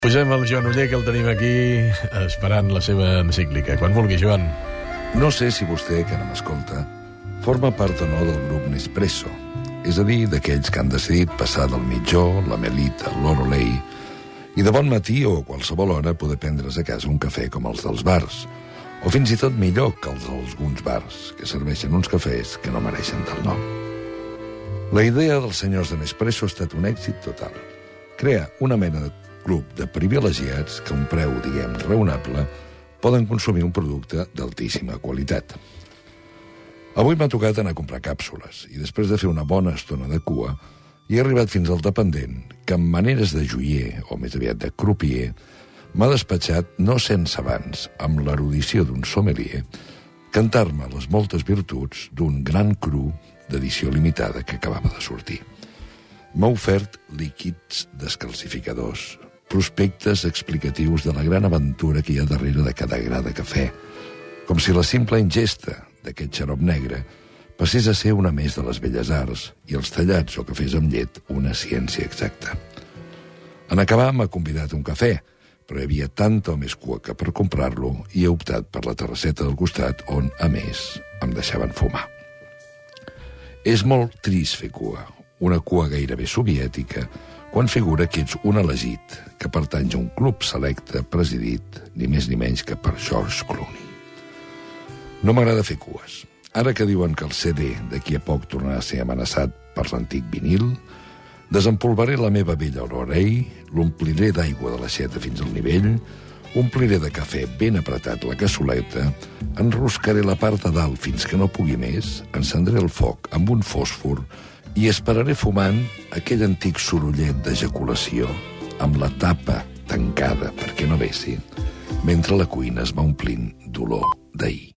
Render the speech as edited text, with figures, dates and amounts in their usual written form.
Posem el Joan Oller, que el tenim aquí esperant la seva encíclica. Quan vulgui, Joan. No sé si vostè, que ara m'escolta, forma part o no del grup Nespresso, és a dir, d'aquells que han decidit passar del mitjó, la melita, l'orolei, i de bon matí o a qualsevol hora poder prendre's a casa un cafè com els dels bars, o fins i tot millor que els d'alguns bars, que serveixen uns cafès que no mereixen tal nom. La idea dels senyors de Nespresso ha estat un èxit total. Crea una mena de club de privilegiats que a un preu, diguem, raonable, poden consumir un producte d'altíssima qualitat. Avui m'ha tocat anar a comprar càpsules i després de fer una bona estona de cua he arribat fins al dependent que amb maneres de joier, o més aviat de crupier, m'ha despatxat, no sense abans, amb l'erudició d'un sommelier, cantar-me les moltes virtuts d'un gran cru d'edició limitada que acabava de sortir. M'ha ofert líquids descalcificadors, prospectes explicatius de la gran aventura que hi ha darrere de cada gra de cafè, com si la simple ingesta d'aquest xarop negre passés a ser una més de les belles arts i els tallats o cafès amb llet una ciència exacta. En acabar m'ha convidat un cafè, però hi havia tanta o més cua que per comprar-lo i he optat per la terrasseta del costat on, a més, em deixaven fumar. És molt trist fer cua, una cua gairebé soviètica, quan figura que ets un elegit que pertany a un club selecte presidit ni més ni menys que per George Clooney. No m'agrada fer cues. Ara que diuen que el CD d'aquí a poc tornarà a ser amenaçat per l'antic vinil, desempolvaré la meva vella ororei, l'ompliré d'aigua de l'aixeta fins al nivell, ompliré de cafè ben apretat la cassoleta, enroscaré la part de dalt fins que no pugui més, encendré el foc amb un fòsfor i esperaré fumant aquell antic sorollet d'ejaculació amb la tapa tancada perquè no vessi, mentre la cuina es va omplint d'olor d'ahir.